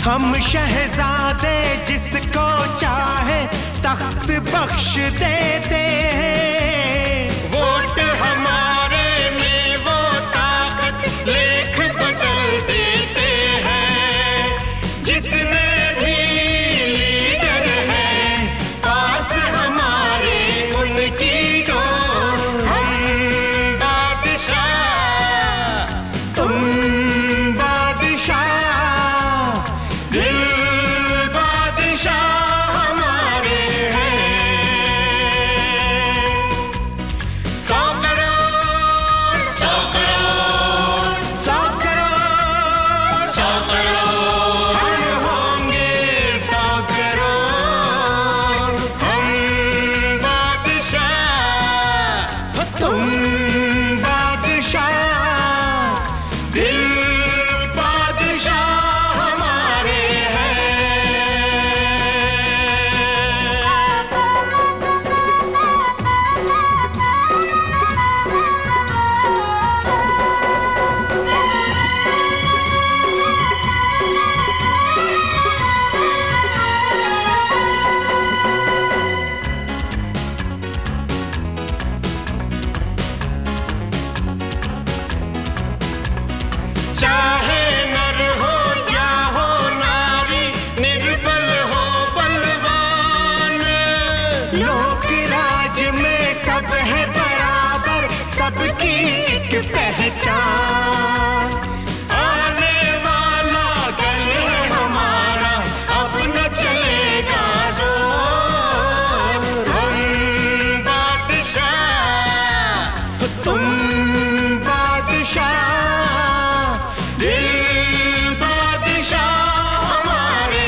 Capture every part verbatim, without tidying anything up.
हम शहजादे जिसको चाहे तख्त बख्श देते हैं। वोट हमारे में वो ताकत लेख बदल देते हैं। जितने भी लीडर हैं पास हमारे उनकी को हम बादशाह तुम बादशाह दिल बादशाह हमारे हैं। सौ करोड़ सौ करोड़ सौ करोड़ सौ करोड़ हम होंगे सौ करोड़ हम बादशाह तुम बादशाह दिल बादशाह हमारे चाहे नर हो या हो नारी, निर्बल हो बलवान, लोक राज में सब है बराबर, सबकी एक पहचान। आने वाला दल है हमारा, अब न चलेगा जोर। हम बादशाह तुम बादशाह दिल बादशाह हमारे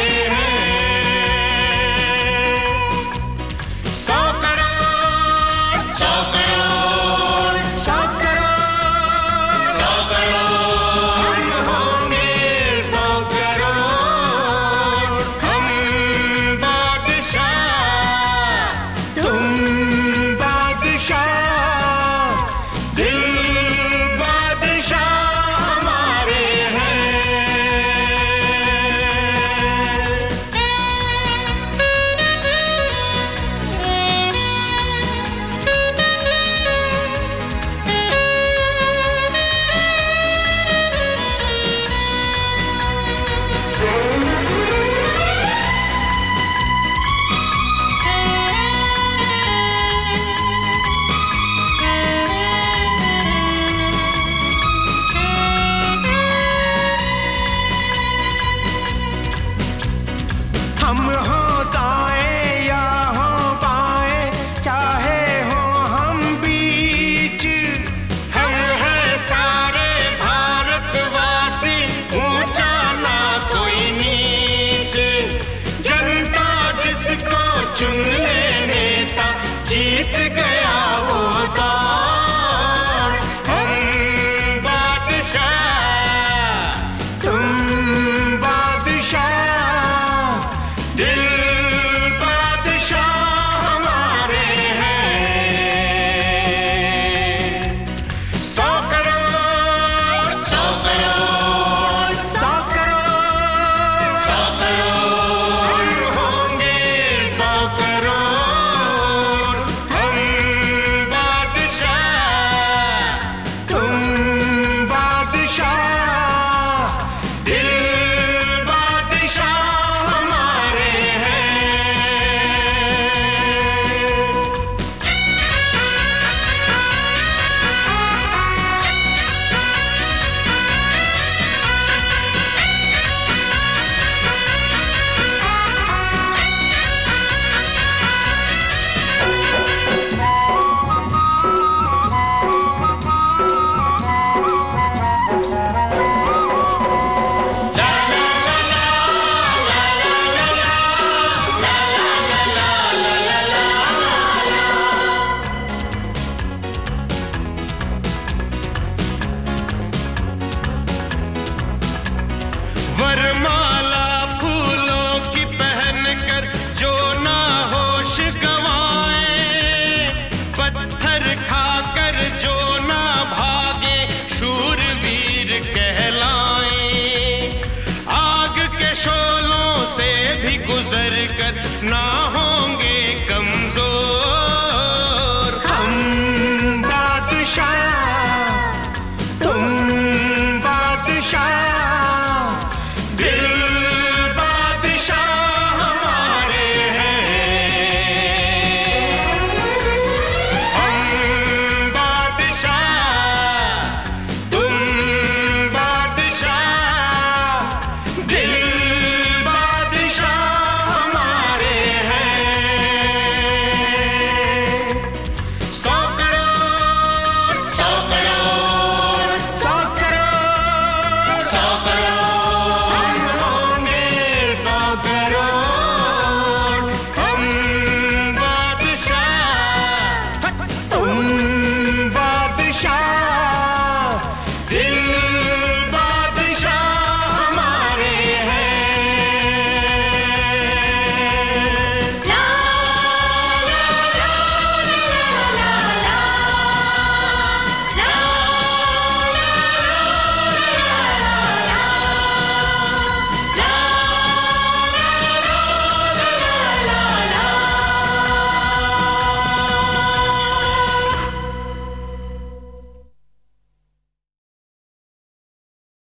हैं। सौ करोड़ सौ करोड़ सौ करोड़ सौ करोड़ हम होंगे सौ करोड़ हम बादशाह तुम बादशाह दिल बादशाह हमारे हैं। हम हो दाएं या हो बाएं, चाहे हो हम बीच, हम हैं सारे भारतवासी, ऊंचा ना कोई नीच। जनता जिसको चुन ले नेता, जीत गया वो दौड़। हम बादशाह तुम बादशाह दिल से भी गुजर कर ना होंगे कमजोर।